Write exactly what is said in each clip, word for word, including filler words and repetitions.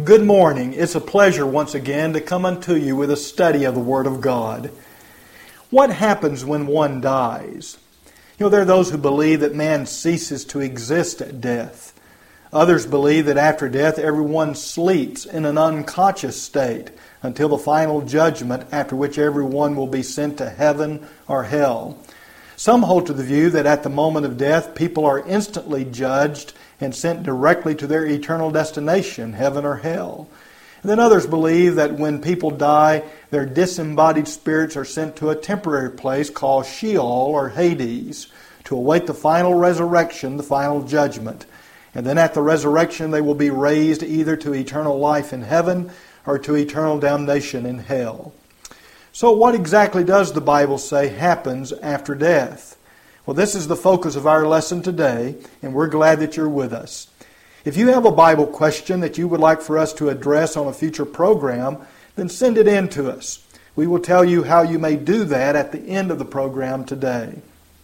Good morning. It's a pleasure once again to come unto you with a study of the Word of God. What happens when one dies? You know, there are those who believe that man ceases to exist at death. Others believe that after death everyone sleeps in an unconscious state until the final judgment, after which everyone will be sent to heaven or hell. Some hold to the view that at the moment of death people are instantly judged and sent directly to their eternal destination, heaven or hell. And then others believe that when people die, their disembodied spirits are sent to a temporary place called Sheol or Hades to await the final resurrection, the final judgment. And then at the resurrection they will be raised either to eternal life in heaven or to eternal damnation in hell. So what exactly does the Bible say happens after death? Well, this is the focus of our lesson today, and we're glad that you're with us. If you have a Bible question that you would like for us to address on a future program, then send it in to us. We will tell you how you may do that at the end of the program today.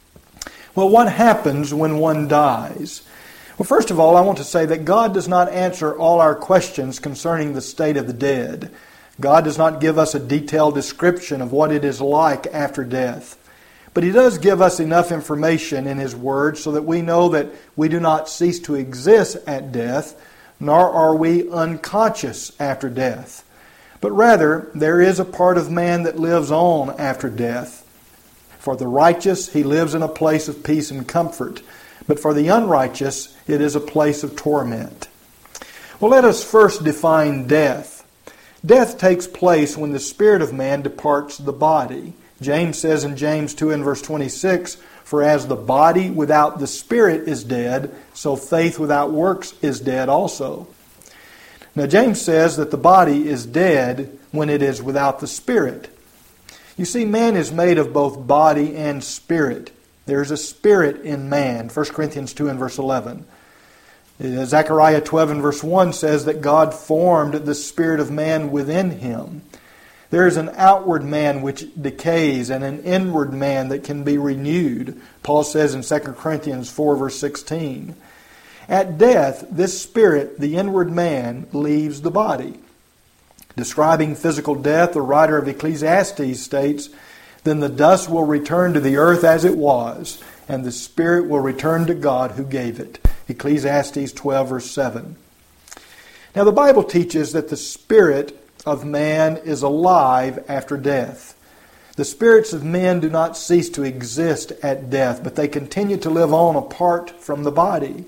Well, what happens when one dies? Well, first of all, I want to say that God does not answer all our questions concerning the state of the dead. God does not give us a detailed description of what it is like after death. But He does give us enough information in His Word so that we know that we do not cease to exist at death, nor are we unconscious after death. But rather, there is a part of man that lives on after death. For the righteous, he lives in a place of peace and comfort. But for the unrighteous, it is a place of torment. Well, let us first define death. Death takes place when the spirit of man departs the body. James says in James two and verse twenty-six, "For as the body without the spirit is dead, so faith without works is dead also." Now James says that the body is dead when it is without the spirit. You see, man is made of both body and spirit. There's a spirit in man, First Corinthians two and verse eleven. Zechariah twelve and verse one says that God formed the spirit of man within him. There is an outward man which decays and an inward man that can be renewed. Paul says in Second Corinthians four verse sixteen. At death, this spirit, the inward man, leaves the body. Describing physical death, the writer of Ecclesiastes states, "Then the dust will return to the earth as it was, and the spirit will return to God who gave it." Ecclesiastes twelve verse seven. Now the Bible teaches that the spirit of man is alive after death. The spirits of men do not cease to exist at death, but they continue to live on apart from the body.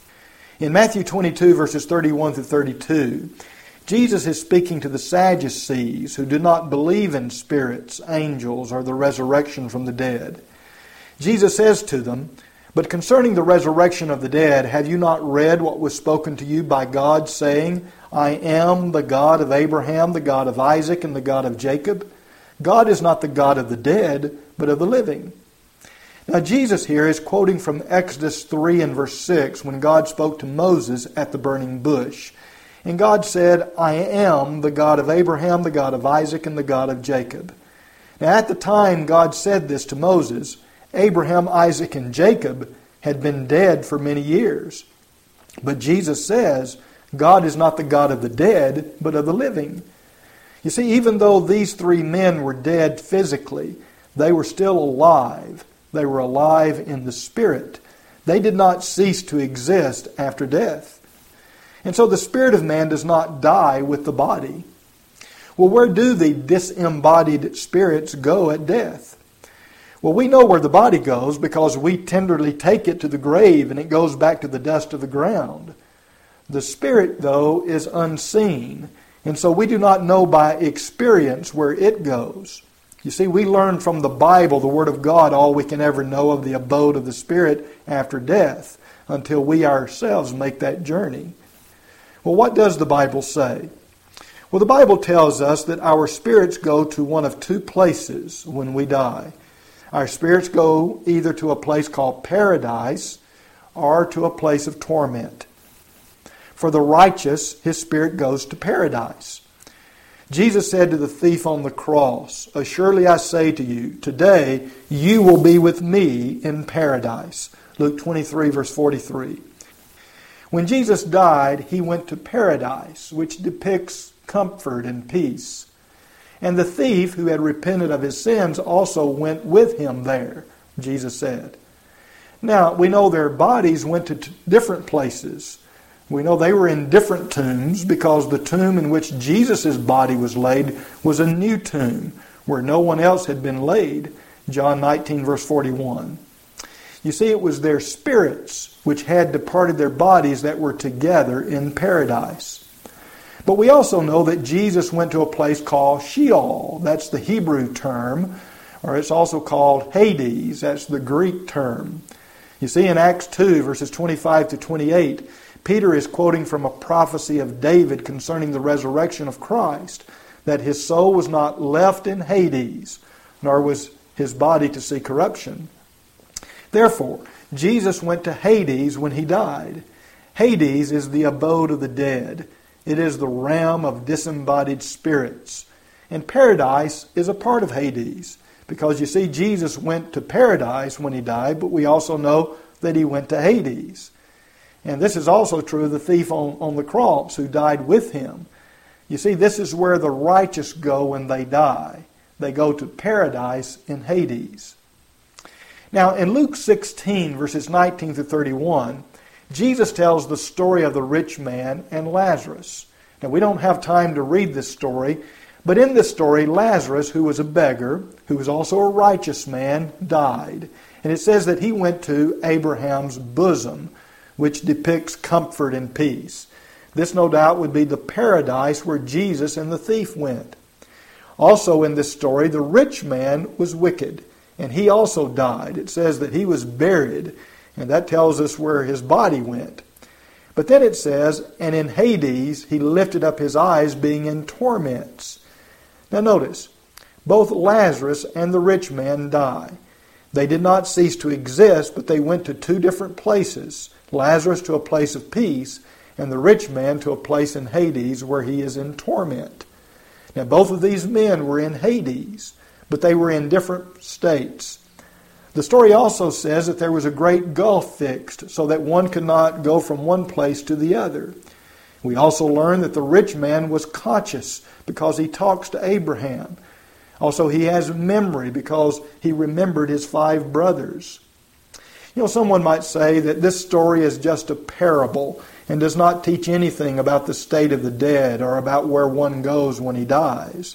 In Matthew twenty-two verses thirty-one through thirty-two, Jesus is speaking to the Sadducees who do not believe in spirits, angels, or the resurrection from the dead. Jesus says to them, "But concerning the resurrection of the dead, have you not read what was spoken to you by God, saying, 'I am the God of Abraham, the God of Isaac, and the God of Jacob'? God is not the God of the dead, but of the living." Now Jesus here is quoting from Exodus three and verse six when God spoke to Moses at the burning bush. And God said, "I am the God of Abraham, the God of Isaac, and the God of Jacob." Now at the time God said this to Moses, Abraham, Isaac, and Jacob had been dead for many years. But Jesus says, God is not the God of the dead, but of the living. You see, even though these three men were dead physically, they were still alive. They were alive in the spirit. They did not cease to exist after death. And so the spirit of man does not die with the body. Well, where do the disembodied spirits go at death? Well, we know where the body goes because we tenderly take it to the grave and it goes back to the dust of the ground. The spirit, though, is unseen, and so we do not know by experience where it goes. You see, we learn from the Bible, the Word of God, all we can ever know of the abode of the spirit after death until we ourselves make that journey. Well, what does the Bible say? Well, the Bible tells us that our spirits go to one of two places when we die. Our spirits go either to a place called paradise or to a place of torment. For the righteous, his spirit goes to paradise. Jesus said to the thief on the cross, "Surely I say to you, today you will be with me in paradise." Luke twenty-three verse forty-three. When Jesus died, he went to paradise, which depicts comfort and peace. And the thief who had repented of his sins also went with him there, Jesus said. Now, we know their bodies went to t- different places. We know they were in different tombs because the tomb in which Jesus' body was laid was a new tomb where no one else had been laid. John nineteen, verse forty-one. You see, it was their spirits which had departed their bodies that were together in paradise. But we also know that Jesus went to a place called Sheol. That's the Hebrew term, or it's also called Hades. That's the Greek term. You see, in Acts two, verses twenty-five to twenty-eight, Peter is quoting from a prophecy of David concerning the resurrection of Christ, that his soul was not left in Hades, nor was his body to see corruption. Therefore, Jesus went to Hades when he died. Hades is the abode of the dead. It is the realm of disembodied spirits. And paradise is a part of Hades. Because you see, Jesus went to paradise when he died, but we also know that he went to Hades. And this is also true of the thief on, on the cross who died with him. You see, this is where the righteous go when they die. They go to paradise in Hades. Now, in Luke sixteen, verses nineteen to thirty-one, Jesus tells the story of the rich man and Lazarus. Now, we don't have time to read this story, but in this story, Lazarus, who was a beggar, who was also a righteous man, died. And it says that he went to Abraham's bosom, which depicts comfort and peace. This, no doubt, would be the paradise where Jesus and the thief went. Also in this story, the rich man was wicked, and he also died. It says that he was buried, and that tells us where his body went. But then it says, and in Hades he lifted up his eyes, being in torments. Now notice, both Lazarus and the rich man die. They did not cease to exist, but they went to two different places. Lazarus to a place of peace, and the rich man to a place in Hades where he is in torment. Now both of these men were in Hades, but they were in different states. The story also says that there was a great gulf fixed, so that one could not go from one place to the other. We also learn that the rich man was conscious because he talks to Abraham. Also, he has memory because he remembered his five brothers. You know, someone might say that this story is just a parable and does not teach anything about the state of the dead or about where one goes when he dies.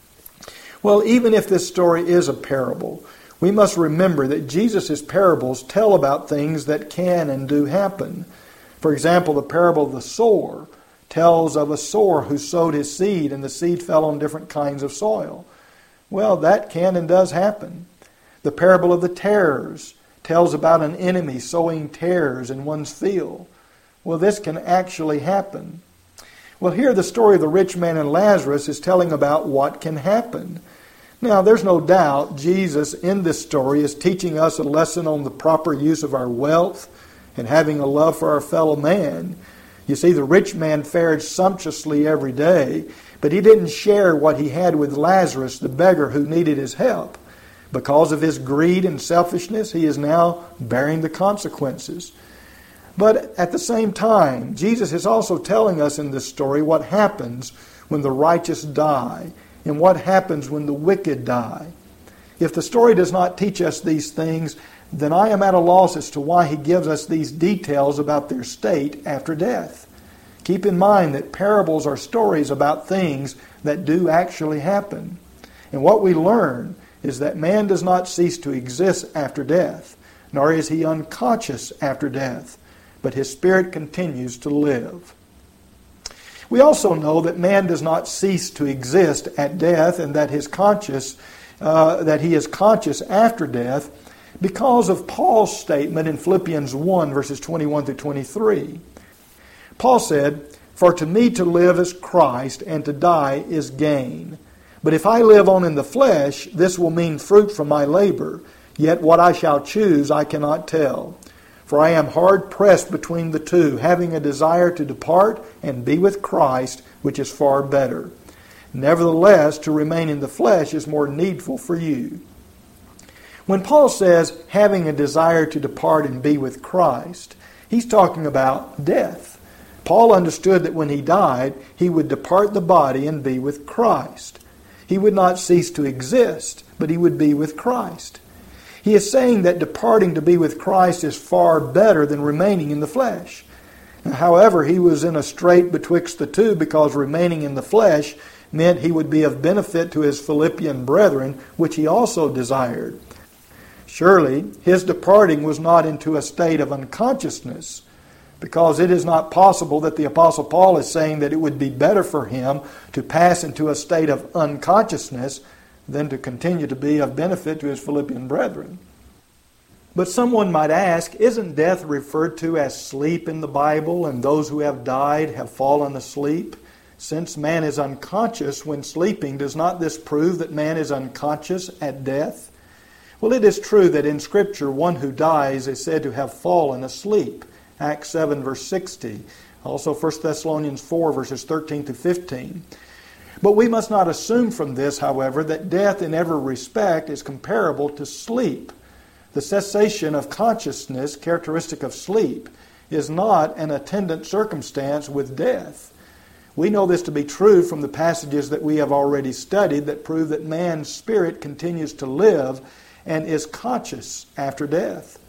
Well, even if this story is a parable, we must remember that Jesus' parables tell about things that can and do happen. For example, the parable of the sower tells of a sower who sowed his seed and the seed fell on different kinds of soil. Well, that can and does happen. The parable of the tares tells about an enemy sowing tares in one's field. Well, this can actually happen. Well, here the story of the rich man and Lazarus is telling about what can happen. Now, there's no doubt Jesus in this story is teaching us a lesson on the proper use of our wealth and having a love for our fellow man. You see, the rich man fared sumptuously every day, but he didn't share what he had with Lazarus, the beggar who needed his help. Because of his greed and selfishness, he is now bearing the consequences. But at the same time, Jesus is also telling us in this story what happens when the righteous die and what happens when the wicked die. If the story does not teach us these things, then I am at a loss as to why he gives us these details about their state after death. Keep in mind that parables are stories about things that do actually happen. And what we learn is that man does not cease to exist after death, nor is he unconscious after death, but his spirit continues to live. We also know that man does not cease to exist at death, and that his conscious, uh, that he is conscious after death, because of Paul's statement in Philippians one, verses twenty-one through twenty-three. Paul said, "For to me to live is Christ, and to die is gain. But if I live on in the flesh, this will mean fruit from my labor. Yet what I shall choose I cannot tell. For I am hard pressed between the two, having a desire to depart and be with Christ, which is far better. Nevertheless, to remain in the flesh is more needful for you." When Paul says, having a desire to depart and be with Christ, He's talking about death. Paul understood that when he died, he would depart the body and be with Christ. He would not cease to exist, but he would be with Christ. He is saying that departing to be with Christ is far better than remaining in the flesh. However, he was in a strait betwixt the two, because remaining in the flesh meant he would be of benefit to his Philippian brethren, which he also desired. Surely, his departing was not into a state of unconsciousness, because it is not possible that the Apostle Paul is saying that it would be better for him to pass into a state of unconsciousness than to continue to be of benefit to his Philippian brethren. But someone might ask, isn't death referred to as sleep in the Bible, and those who have died have fallen asleep? Since man is unconscious when sleeping, does not this prove that man is unconscious at death? Well, it is true that in Scripture one who dies is said to have fallen asleep. Acts seven verse sixty. Also First Thessalonians four verses thirteen to fifteen. But we must not assume from this, however, that death in every respect is comparable to sleep. The cessation of consciousness, characteristic of sleep, is not an attendant circumstance with death. We know this to be true from the passages that we have already studied that prove that man's spirit continues to live and is conscious after death.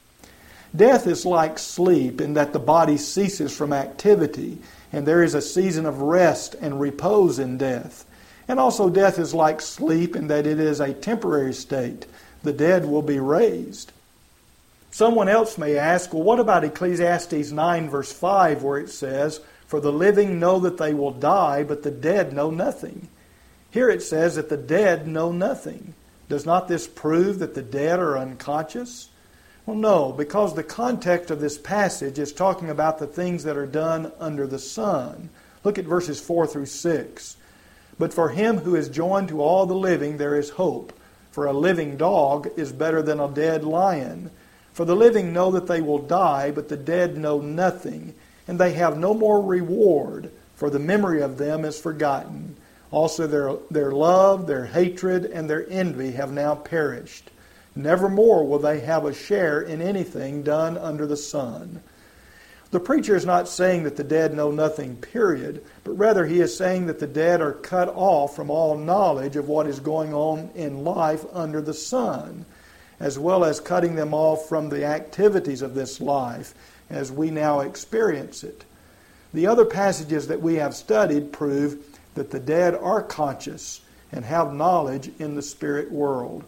Death is like sleep in that the body ceases from activity, and there is a season of rest and repose in death. And also death is like sleep in that it is a temporary state. The dead will be raised. Someone else may ask, well, what about Ecclesiastes nine verse five, where it says, "For the living know that they will die, but the dead know nothing." Here it says that the dead know nothing. Does not this prove that the dead are unconscious? Well, no, because the context of this passage is talking about the things that are done under the sun. Look at verses four through six. "But for him who is joined to all the living there is hope. For a living dog is better than a dead lion. For the living know that they will die, but the dead know nothing, and they have no more reward, for the memory of them is forgotten. Also their, their love, their hatred, and their envy have now perished. Nevermore will they have a share in anything done under the sun." The preacher is not saying that the dead know nothing, period, but rather he is saying that the dead are cut off from all knowledge of what is going on in life under the sun, as well as cutting them off from the activities of this life as we now experience it. The other passages that we have studied prove that the dead are conscious and have knowledge in the spirit world.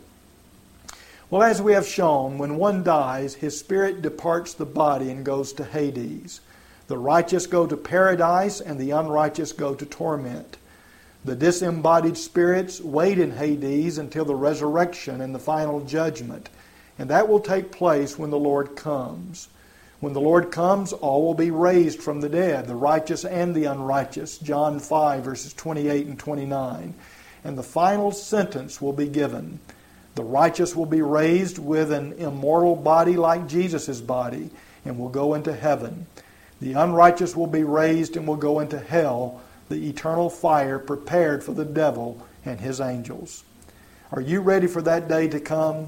Well, as we have shown, when one dies, his spirit departs the body and goes to Hades. The righteous go to paradise, and the unrighteous go to torment. The disembodied spirits wait in Hades until the resurrection and the final judgment, and that will take place when the Lord comes. When the Lord comes, all will be raised from the dead, the righteous and the unrighteous, John five, verses twenty-eight and twenty-nine. And the final sentence will be given. The righteous will be raised with an immortal body like Jesus' body and will go into heaven. The unrighteous will be raised and will go into hell, the eternal fire prepared for the devil and his angels. Are you ready for that day to come?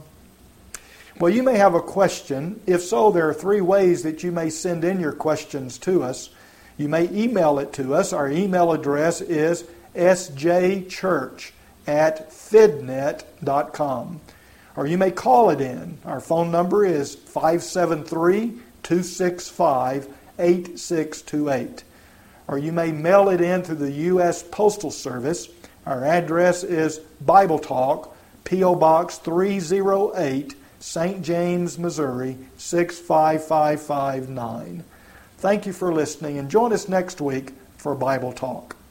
Well, you may have a question. If so, there are three ways that you may send in your questions to us. You may email it to us. Our email address is s j church at fidnet dot com. Or you may call it in. Our phone number is five seven three, two six five, eight six two eight. Or you may mail it in through the U S Postal Service. Our address is Bible Talk, P O Box three oh eight, Saint James, Missouri, six five five five nine. Thank you for listening, and join us next week for Bible Talk.